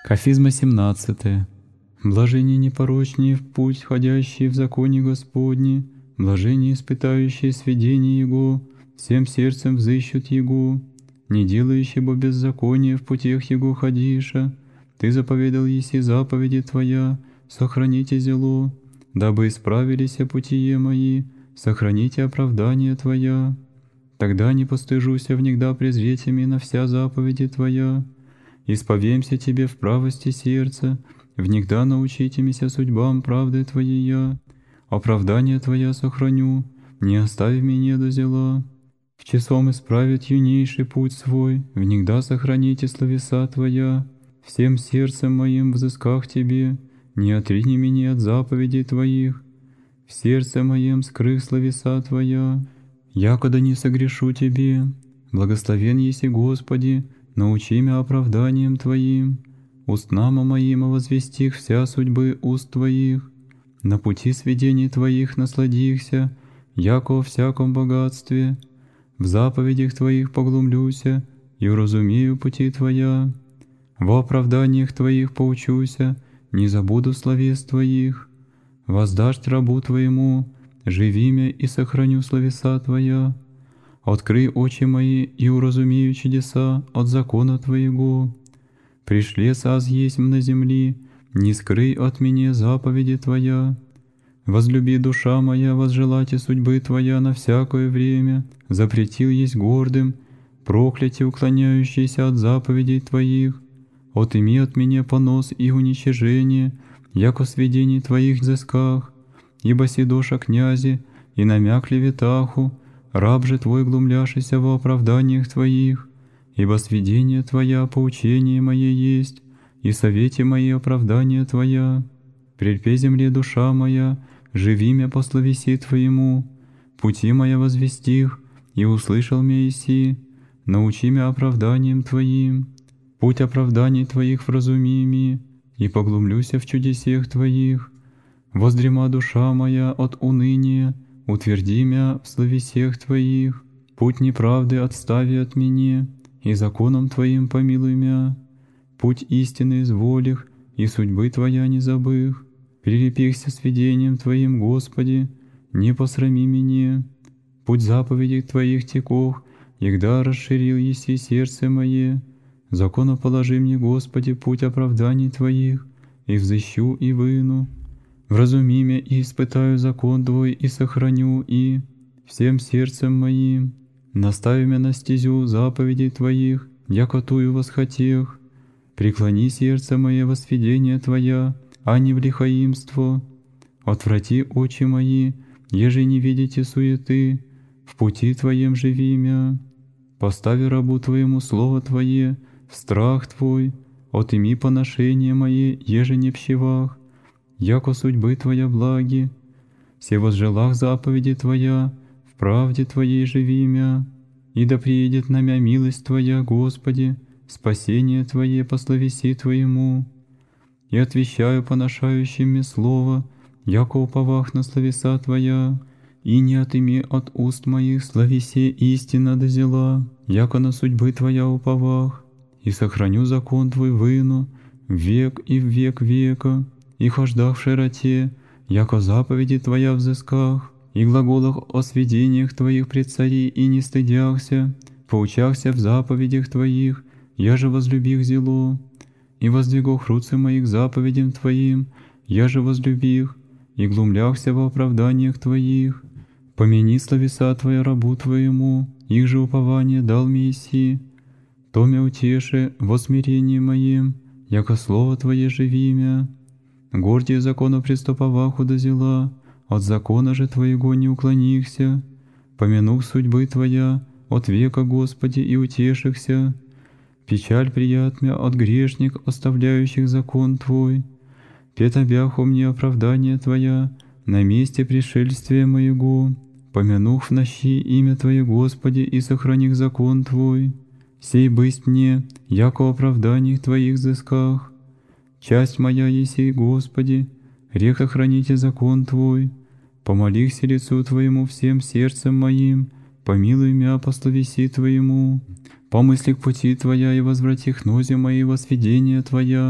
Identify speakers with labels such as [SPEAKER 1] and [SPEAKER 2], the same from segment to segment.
[SPEAKER 1] Кафизма 17. Блажение непорочнее в путь, ходящие в законе Господне, блажение испытающие сведения Его, всем сердцем взыщут Его, не делающие бо беззаконие в путях Его ходиша. Ты заповедал еси заповеди Твоя, сохраните зело, дабы исправились путие мои, сохраните оправдание Твоя. Тогда не постыжуся внегда презретями на вся заповеди Твоя. Исповемся Тебе в правости сердца, внегда научитемся судьбам правды Твоей. Оправдание Твоя сохраню, не оставь меня до зела. В часом исправит юнейший путь свой, внегда сохраните словеса Твоя. Всем сердцем моим взысках Тебе, не отрини меня от заповедей Твоих. В сердце моем скрых словеса Твоя, якода не согрешу Тебе. Благословен еси Господи, научи меня оправданием Твоим, устнама моим возвестих вся судьбы уст Твоих. На пути сведений Твоих насладихся, яко во всяком богатстве. В заповедях Твоих поглумлюся и уразумею пути Твоя. Во оправданиях Твоих поучуся, не забуду словес Твоих. Воздашь рабу Твоему, живимя и сохраню словеса Твоя. Открый очи мои и уразумею чудеса от закона Твоего. Пришли саз есть на земли, не скрый от меня заповеди Твоя. Возлюби, душа моя, возжелайте судьбы Твоя на всякое время. Запретил есть гордым, проклятие уклоняющиеся от заповедей Твоих. Отыми от меня понос и уничижение, яко сведений Твоих взысках. Ибо седоша князи и намяк левитаху, раб же Твой глумляшися во оправданиях Твоих, ибо сведение Твоя поучение мое есть, и совете мои оправдания Твоя. Прельпе земле душа моя, живи мя по словеси Твоему, пути моя возвестих, и услышал мя иси, научи мя оправданием Твоим. Путь оправданий Твоих вразуми ми, и поглумлюся в чудесех Твоих. Воздрема душа моя от уныния, утверди мя в словесех Твоих. Путь неправды отстави от меня, и законом Твоим помилуй мя. Путь истины изволих, и судьбы Твоя не забых. Прилепихся сведением Твоим, Господи, не посрами меня. Путь заповедей Твоих текох, егда расширил еси сердце мое. Закону положи мне, Господи, путь оправданий Твоих, и взыщу и выну. Вразуми мя и испытаю закон Твой, и сохраню, и всем сердцем моим. Настави мя на стезю заповедей Твоих, якотую восхотех. Преклони сердце мое во сведения Твоя, а не в лихаимство. Отврати очи мои, еже не видите суеты, в пути Твоем живи мя. Постави рабу Твоему слово Твое, в страх Твой, отыми поношение мое, еже не в щевах, яко судьбы Твоя благи. Се возжелах заповеди Твоя, в правде Твоей живи мя, и да приедет на мя милость Твоя, Господи, спасение Твое по словеси Твоему. И отвещаю поношающим мне слово, яко уповах на словеса Твоя, и не отыми от уст моих словесе истина дозела, яко на судьбы Твоя уповах, и сохраню закон Твой выну, век и в век века, и хождах в широте, яко заповеди Твоя взысках, и глаголах о сведениях Твоих пред цари и не стыдяхся, поучахся в заповедях Твоих, я же возлюбих зело, и воздвигох руцы моих заповедям Твоим, я же возлюбих, и глумляхся во оправданиях Твоих. Помяни словеса Твоя рабу Твоему, их же упование дал мне еси. То мя утеши во смирении моем, яко слово Твое живи мя. Гордие закону приступоваху дозела, от закона же Твоего не уклонихся. Помянув судьбы Твоя, от века, Господи, и утешихся. Печаль приятмя от грешник, оставляющих закон Твой. Пет обяху мне оправдание Твоя, на месте пришельствия моего. Помянув в нощи имя Твое, Господи, и сохраних закон Твой. Сей бысть мне, яко оправданий Твоих взысках. Часть моя еси, Господи, реко храните закон Твой. Помолихся лицу Твоему всем сердцем моим, помилуй мя по словеси Твоему. Помысли к пути Твоя и возврати к нозе мои во сведения Твоя,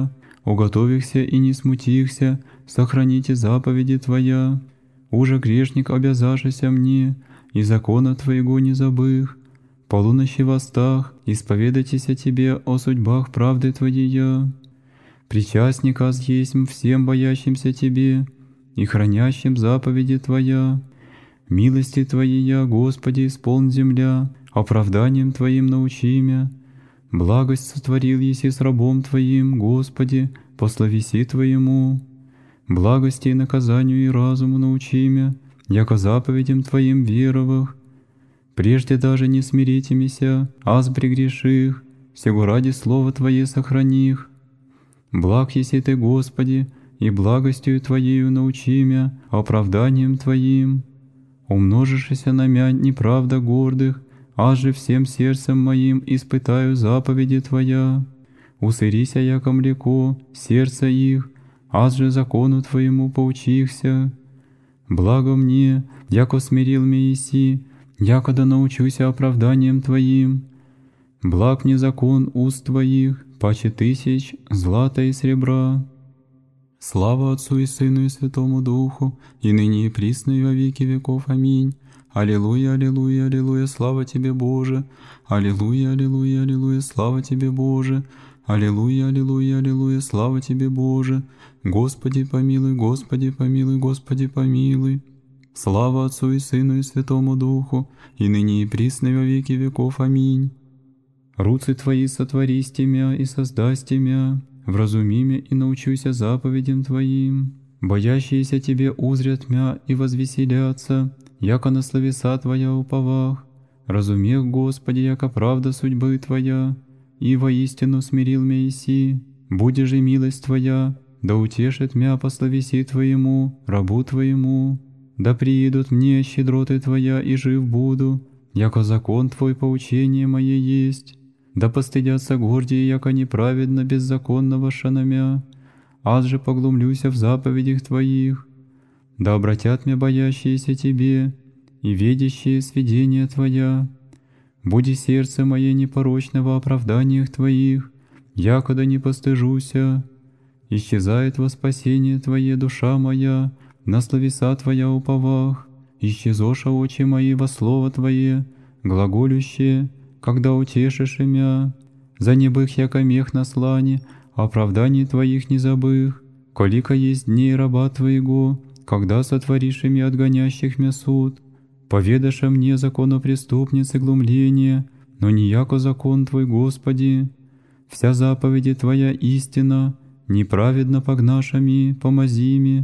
[SPEAKER 1] уготовихся и не смутихся, сохраните заповеди Твоя. Уже грешник обязашися мне, и закона Твоего не забых. Полуночи востах, исповедайтесь о Тебе, о судьбах правды Твоей. Причастник аз есмь всем боящимся Тебе и хранящим заповеди Твоя. Милости Твоей, Господи, исполн земля, оправданием Твоим научи мя. Благость сотворил еси с рабом Твоим, Господи, по словеси Твоему. Благости и наказанию и разуму научи мя, яко заповедям Твоим веровах. Прежде даже не смирите мися, аз прегреших, сего ради слова Твое сохраних. Благ еси Ты, Господи, и благостью Твоею научи мя, оправданием Твоим. Умножишься на мя неправда гордых, аз же всем сердцем моим испытаю заповеди Твоя. Усырися, яко млеко, сердце их, аз же закону Твоему поучихся. Благо мне, яко смирил меня еси, яко да научуся оправданием Твоим. Благ мне закон уст Твоих, паче тысяч злата и сребра. Слава Отцу и Сыну и Святому Духу, и ныне и присно и во веки веков. Аминь. Аллилуйя, аллилуйя, аллилуйя, слава Тебе, Боже. Аллилуйя, аллилуйя, аллилуйя, слава Тебе, Боже. Аллилуйя, аллилуйя, аллилуйя, слава Тебе, Боже. Господи помилуй, Господи помилуй, Господи помилуй. Слава Отцу и Сыну и Святому Духу, и ныне и присно и во веки веков. Аминь. Руцы Твои сотвористи мя и создасти мя, вразуми мя и научуся заповедям Твоим. Боящиеся Тебе узрят мя и возвеселятся, яко на словеса Твоя уповах. Разумех, Господи, яко правда судьбы Твоя, и воистину смирил мя еси. Буде же милость Твоя, да утешит мя по словеси Твоему, рабу Твоему. Да приидут мне щедроты Твоя, и жив буду, яко закон Твой поучение мое есть. Да постыдятся гордие, яко неправедно беззаконного шанамя, аз же поглумлюся в заповедях Твоих. Да обратят мя боящиеся Тебе и видящие сведения Твоя. Буди сердце мое непорочно во оправданиях Твоих, якода не постыжуся. Исчезает во спасение Твое душа моя, на словеса Твоя уповах. Исчезоша очи мои во слово Твое, глаголющее, когда утешишь мя. За небых яко мех на слане, оправданий Твоих не забых. Колика есть дней раба Твоего, когда сотворишь ими отгонящих мя суд. Поведаша мне законопреступницы глумление, но не яко закон Твой, Господи. Вся заповеди Твоя истина, неправедно погнашами, помазими.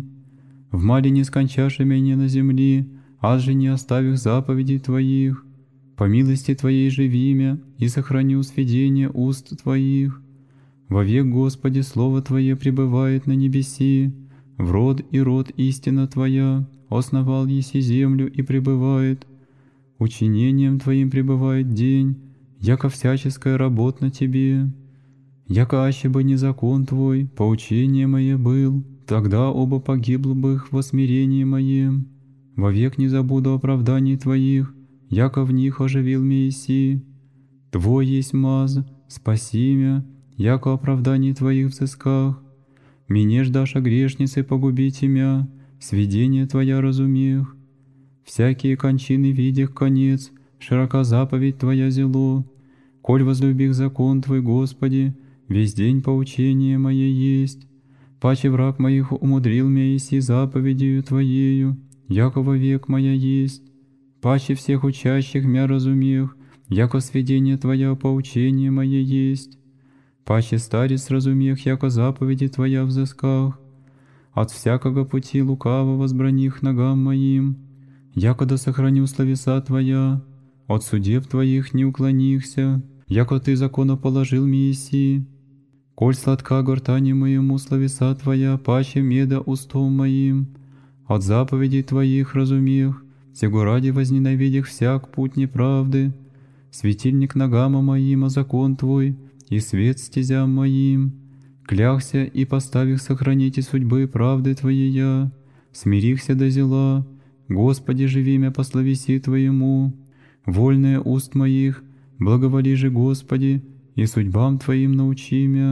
[SPEAKER 1] В мале не скончаши меня на земли, аз же не оставих заповедей Твоих. По милости Твоей живи мя, и сохраню сведения уст Твоих. Вовек, Господи, Слово Твое пребывает на небеси, в род и род истина Твоя, основал еси землю и пребывает. Учинением Твоим пребывает день, яко всяческая работа на Тебе. Яко аще бы не закон Твой, поучение мое был, тогда оба погибло бы их во смирении моем. Вовек не забуду оправданий Твоих, яко в них оживил мя еси. Твой есть маз, спаси мя, яко оправданий Твоих взысках. Мне ждаша грешницы погубите мя, сведения Твоя разумех. Всякие кончины видях конец, широка заповедь Твоя зело. Коль возлюбих закон Твой, Господи, весь день поучение мое есть. Паче враг моих умудрил мя еси заповедью Твоею, яко вовек моя есть. Паче всех учащих мя разумех, яко сведение Твоя поучение мое есть. Паче старец разумех, яко заповеди Твоя взысках. От всякого пути лукаво возбраних ногам моим, яко да сохраню словеса Твоя. От судеб Твоих не уклонихся, яко Ты закону положил ми еси. Коль сладка гортани моему словеса Твоя, паче меда устом моим. От заповедей Твоих разумех, сего ради возненавидях всяк путь неправды. Светильник ногам моим, а закон Твой, и свет стезям моим. Клялся и поставих сохраните судьбы правды Твоей, смирихся до зела. Господи, живи мя по словеси Твоему. Вольное уст моих, благоволи же, Господи, и судьбам Твоим научи мя.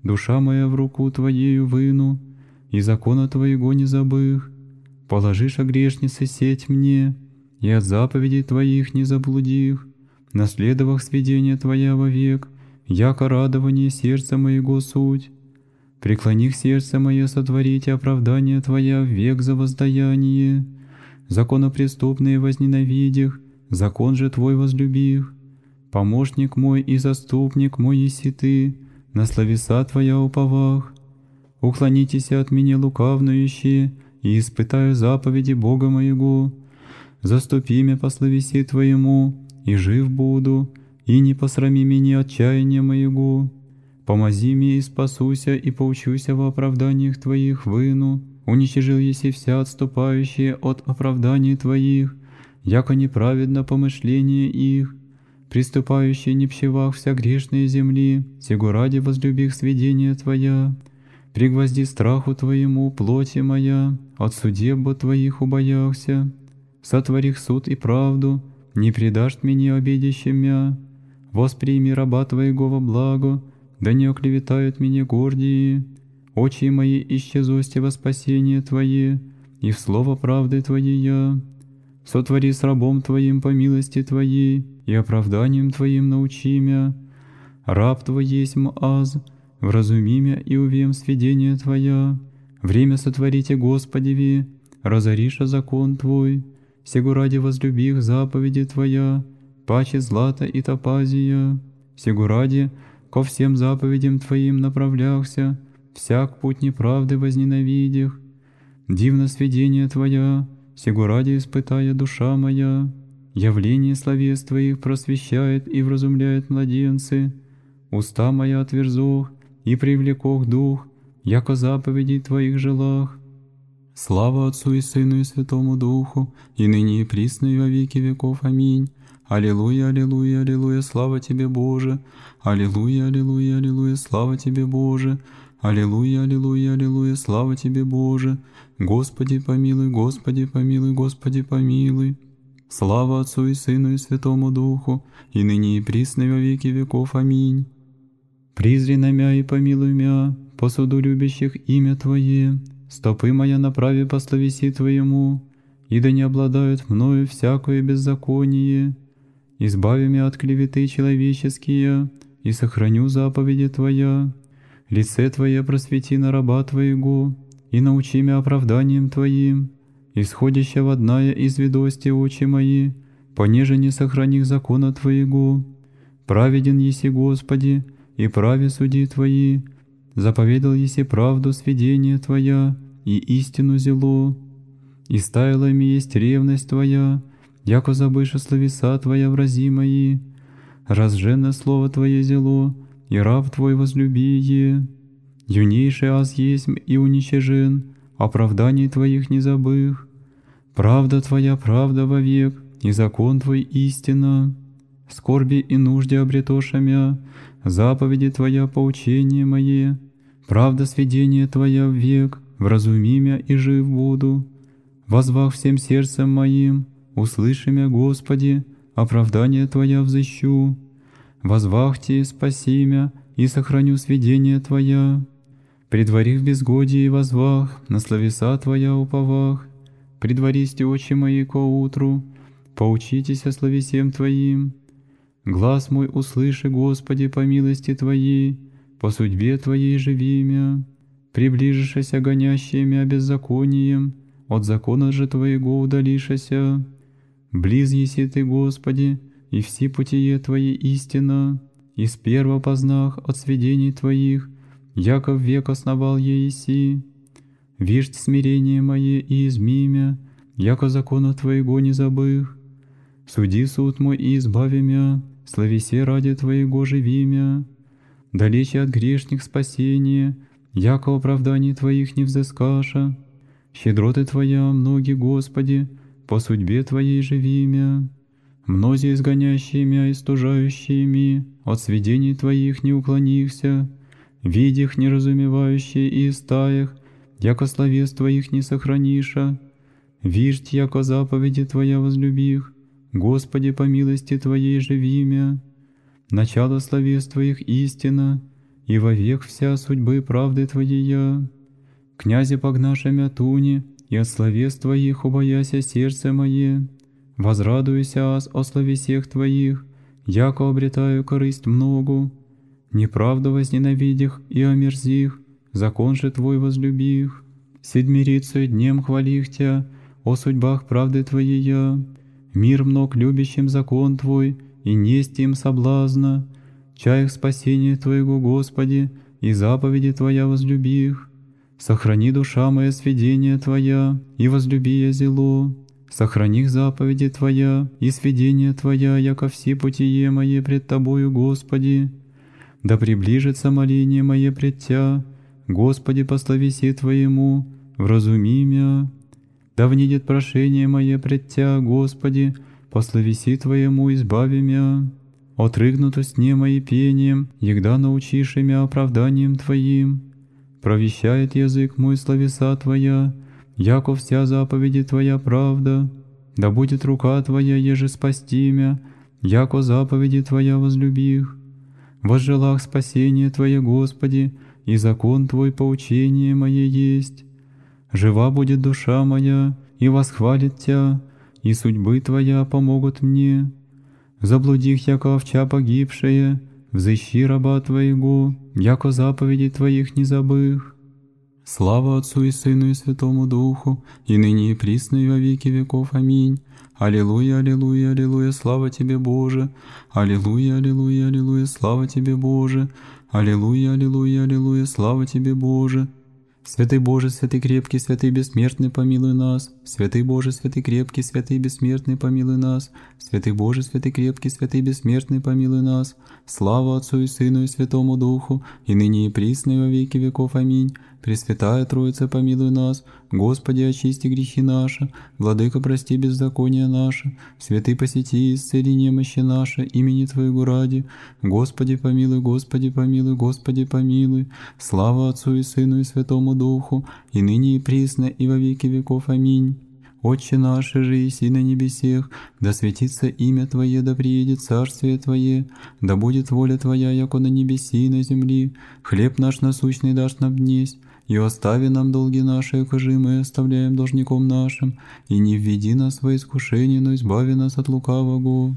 [SPEAKER 1] душа моя в руку Твоею выну, и закона Твоего не забых. Положишь о грешнице сеть мне, и от заповедей Твоих не заблудих, наследовав сведения Твоя вовек, яко радование сердца моего суть. Преклони сердце мое сотворите оправдание Твоя век за воздаяние. Законопреступные возненавидях, закон же Твой возлюбих. Помощник мой и заступник мой еси Ты, на словеса Твоя уповах. Уклонитесь от меня лукавнующие, и испытаю заповеди Бога моего. Заступи меня по словеси Твоему, и жив буду, и не посрами меня отчаяния моего. Помози мне и спасуся, и поучуся во оправданиях Твоих выну. Уничижил еси вся отступающие от оправданий Твоих, яко неправедно помышление их. Приступающие не пщевах вся грешные земли, сего ради возлюбих сведения Твоя. Пригвозди страху Твоему, плоти моя, от судеб Твоих убояхся. Сотворих суд и правду, не предашь меня обидящим мя. Восприми раба Твоего во благо, да не оклеветают меня гордии. Очи мои исчезости во спасение Твое, и в слово правды Твоей я. Сотвори с рабом Твоим по милости Твоей, и оправданием Твоим научи мя. Раб Твой есмь аз, вразуми мя и увем сведения Твоя. Время сотворите, Господеви, разориша закон Твой. Сего ради возлюбих заповеди Твоя, паче злата и топазия. Сего ради ко всем заповедям Твоим направляхся, всяк путь неправды возненавидях. Дивно сведение Твоя, сего ради испытая душа моя. Явление словес Твоих просвещает и вразумляет младенцы. Уста моя отверзох и привлекох дух, яко заповедей Твоих желах. Слава Отцу и Сыну и Святому Духу, и ныне и присно и во веки веков. Аминь. Аллилуйя, аллилуйя, аллилуйя, слава Тебе, Боже! Аллилуйя, аллилуйя, аллилуйя, слава Тебе, Боже! Аллилуйя, аллилуйя, аллилуйя, слава Тебе, Боже! Господи помилуй, Господи помилуй, Господи помилуй! Слава Отцу и Сыну и Святому Духу, и ныне и присно и во веки веков. Аминь. Призри на мя и помилуй мя, по суду любящих имя Твое. Стопы моя направи по словеси Твоему, и да не обладают мною всякое беззаконие. Избави меня от клеветы человеческие, и сохраню заповеди Твоя. Лице Твое просвети на раба Твоего, и научи меня оправданием Твоим. Исходящего одная из ведости очи мои, понеже не сохраних закона Твоего. Праведен еси, Господи, и праве суди Твои. Заповедал еси правду сведения Твоя, и истину зело. И стаяла ми есть ревность Твоя, яко забыша словеса Твоя врази мои. Разженно слово Твое зело, и раб Твой возлюби е. Юнейший аз есмь и уничижен, оправданий Твоих не забых. Правда Твоя правда вовек, и закон Твой истина. Скорби и нужде обретоша мя, заповеди Твоя поучение мое. Правда сведения Твоя век, вразуми мя и жив буду. Возвах всем сердцем моим, услыши мя, Господи, оправдание Твоя взыщу. Возвахте, спаси мя, и сохраню сведения Твоя. Предвари в безгодии возвах, на словеса Твоя уповах. Предваристи очи мои ко утру, поучитесь о словесем Твоим. Глаз мой услыши, Господи, по милости Твоей, по судьбе Твоей живи мя. Приближишься гонящие мя беззаконием, от закона же Твоего удалишася. Близ еси Ты, Господи, и все путие Твои истина, и сперва познах от сведений Твоих, яко в век основал еси. Виждь смирение мое и изми мя, яко закона Твоего не забых. Суди суд мой и избави мя, словесе ради Твоего живи мя. Далече от грешных спасения, яко оправданий Твоих не взыскаша. Щедроты Твоя многие, Господи, по судьбе Твоей живи мя. Мнози изгонящие мя и стужающие ми, от сведений Твоих не уклонихся. Видях неразумевающие и истаях, яко словес Твоих не сохраниша. Виждь, яко заповеди Твоя возлюбих, Господи, по милости Твоей живи мя. Начало словес Твоих истина, и вовек вся судьбы правды Твоея. Князе погнаша мятуни, и от словес Твоих убояся сердце мое, возрадуйся о слове всех Твоих, яко обретаю корысть многу. Неправду возненавидих и омерзих, закон же Твой возлюбих. Седмирицей днем хвалих Тя, о судьбах правды Твоея. Мир мног любящим закон Твой, и несть им соблазна. Чаях спасения Твоего, Господи, и заповеди Твоя возлюбих. Сохрани, душа моя, сведения Твоя, и возлюби я зело. Сохрани заповеди Твоя, и сведения Твоя, яко все путие мои пред Тобою, Господи. Да приближится моление мое пред Тя, Господи, по словеси Твоему, вразуми мя. Да внидет прошение мое пред Тя, Господи, по словеси Твоему избави мя. Отрыгнуто сне мои пением, егда научишь мя оправданием Твоим. Провещает язык мой словеса Твоя, яко вся заповеди Твоя правда. Да будет рука Твоя, еже спасти мя, яко заповеди Твоя возлюбих. Возжелах спасение Твое, Господи, и закон Твой поучение мое есть. Жива будет душа моя, и восхвалит Тя, и судьбы Твоя помогут мне. Заблудих, яко овча погибшая, взыщи раба Твоего, яко заповеди Твоих не забых. Слава Отцу и Сыну и Святому Духу, и ныне и присно и во веки веков. Аминь. Аллилуйя, аллилуйя, аллилуйя, слава Тебе, Боже! Аллилуйя, аллилуйя, аллилуйя, слава Тебе, Боже! Аллилуйя, аллилуйя, аллилуйя, слава Тебе, Боже! Святый Боже, святый крепкий, святый бессмертный, помилуй нас. Святый Боже, святый крепкий, святый бессмертный, помилуй нас. Святый Боже, святый крепкий, святый бессмертный, помилуй нас. Слава Отцу и Сыну и Святому Духу, и ныне и присно и во веки веков. Аминь. Пресвятая Троица, помилуй нас. Господи, очисти грехи наши. Владыка, прости беззакония наши. Святый, посети и исцели немощи наши, имени Твоего ради. Господи, помилуй, Господи, помилуй, Господи, помилуй. Слава Отцу и Сыну и Святому Духу, и ныне и присно и во веки веков. Аминь. Отче наш, же еси на небесех, да светится имя Твое, да приедет царствие Твое, да будет воля Твоя, яко на небеси и на земли. Хлеб наш насущный дашь нам днесь, и остави нам долги наши, якоже мы оставляем должником нашим, и не введи нас во искушение, но избави нас от лукавого.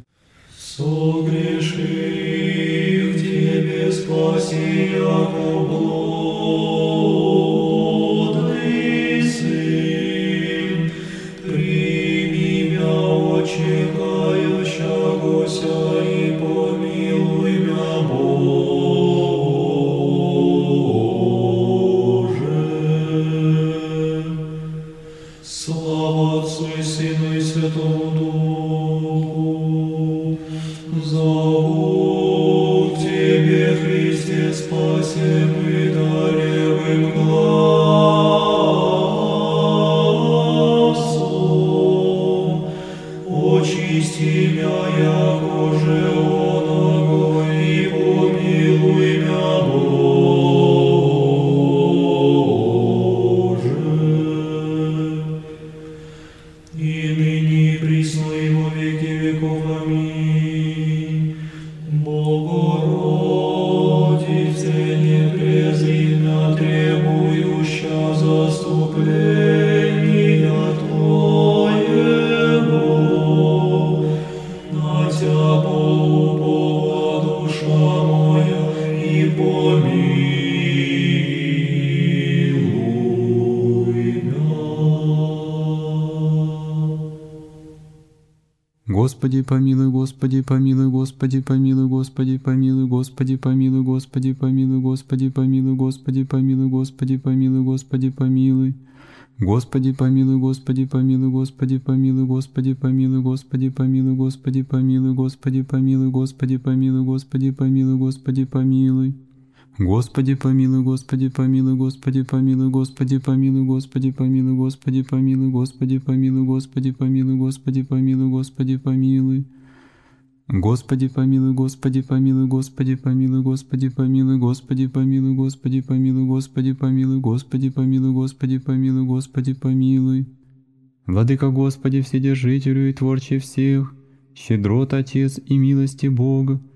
[SPEAKER 2] Согреши к Тебе, спаси, яко блудный сын. Прими мя, Отче, кающегося, и помилуй мя, Боже. Слава Отцу и Сыну и Святому Духу. Зову к Тебе, Христе, спаси мы даревым глазом. Очисти мя, якоже оного, и помилуй мя, Боже. И ныне и присно и во веки веков. Аминь. Богородице, непрезрительно требующая заступления Твоего, на Тя полупова душа моя, и помилуй мя.
[SPEAKER 1] Господи, помилуй, Господи, помилуй, Господи, помилуй, Господи, помилуй, Господи, помилуй, Господи, помилуй, Господи, помилуй, Господи, помилуй, Господи, помилуй, Господи, помилуй. Господи, помилуй, Господи, помилуй, Господи, помилуй, Господи, помилуй, Господи, помилуй, Господи, помилуй, Господи, помилуй, Господи, помилуй, Господи, помилуй, Господи, помилуй. Господи, помилуй, Господи, помилуй, Господи, помилуй, Господи, помилуй, Господи, помилуй, Господи, помилуй, Господи, помилуй, Господи, помилуй, Господи, помилуй, Господи, помилуй. Господи, помилуй, Господи, помилуй, Господи, помилуй, Господи, помилуй, Господи, помилуй, Господи, помилуй, Господи, помилуй, Господи, помилуй, Господи, помилуй, Господи, помилуй. Владыка Господи, Вседержителю и Творче всех, щедрот Отец и милости Бога,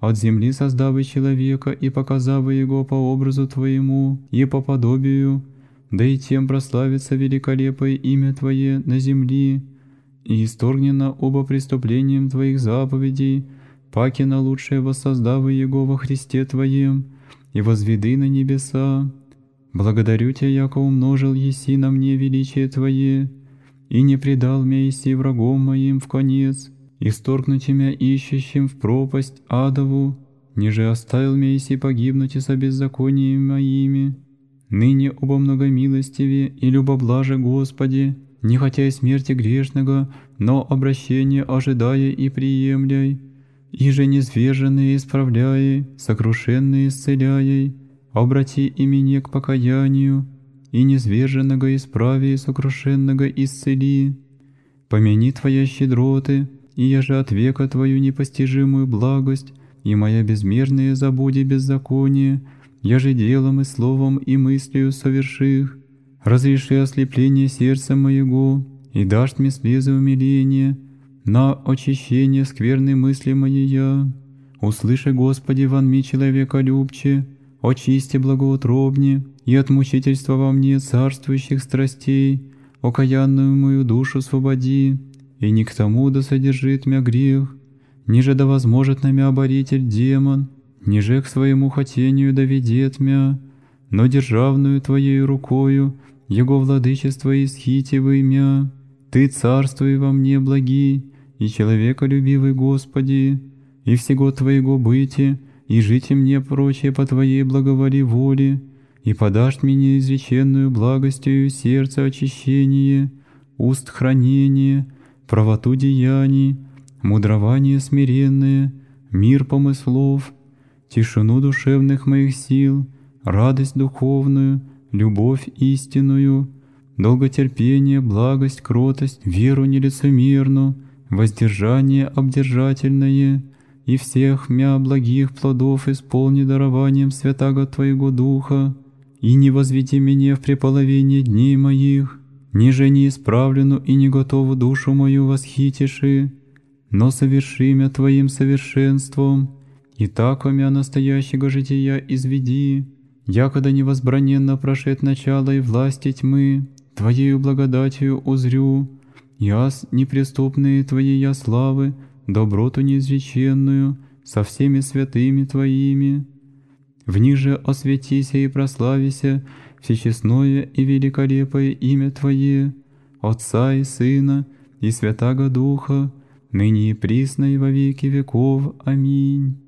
[SPEAKER 1] от земли создавы человека и показавы его по образу Твоему и по подобию, да и тем прославится великолепое имя Твое на земли, и исторгнено оба преступлением Твоих заповедей, паки на лучшее воссоздавы Его во Христе Твоем, и возведы на небеса. Благодарю Тебя, яко умножил еси на мне величие Твое, и не предал меня еси врагом моим в конец, исторгнуть меня ищущим в пропасть адову, ниже оставил меня еси погибнуть и со беззакониями моими. Ныне обо многомилостиве и любоблаже Господи, не хотя и смерти грешного, но обращение ожидая и приемляй, и же низверженные исправляй, сокрушенные исцеляй, обрати и меня к покаянию, и низверженного исправи и сокрушенного исцели. Помяни Твоя щедроты, и я же от века Твою непостижимую благость, и моя безмерная забуди беззаконие, я же делом и словом и мыслью соверших. Разреши ослепление сердца моего, и дашь мне слезы умиления, на очищение скверной мысли моей. Услыши, Господи, вон ми человеколюбче, очисти благоутробне, и от мучительства во мне царствующих страстей, окаянную мою душу освободи, и не к тому да содержит мя грех, ниже да возможет на мя оборитель демон, ниже к своему хотению доведет мя, но державную Твоею рукою Его владычество исхитивай мя. Ты царствуй во мне благи, и человеколюбивый Господи, и всего Твоего быти, и жите мне прочее по Твоей благоволи воле, и подашь мне изреченную благостью сердца очищение, уст хранение, правоту деяний, мудрование смиренное, мир помыслов, тишину душевных моих сил, радость духовную, любовь истинную, долготерпение, благость, кротость, веру нелицемерну, воздержание обдержательное, и всех мя благих плодов исполни дарованием святаго Твоего Духа, и не возведи меня в преполовение дней моих, ниже неисправлену и не готову душу мою восхитиши, но соверши мя Твоим совершенством, и тако мя настоящего жития изведи, якогда невозбраненно прошед начало и власти тьмы, Твоею благодатью узрю, яс неприступные Твоей славы, доброту неизреченную, со всеми святыми Твоими. В них же осветися и прославися всечестное и великолепое имя Твое, Отца и Сына и Святаго Духа, ныне и присно и во веки веков. Аминь.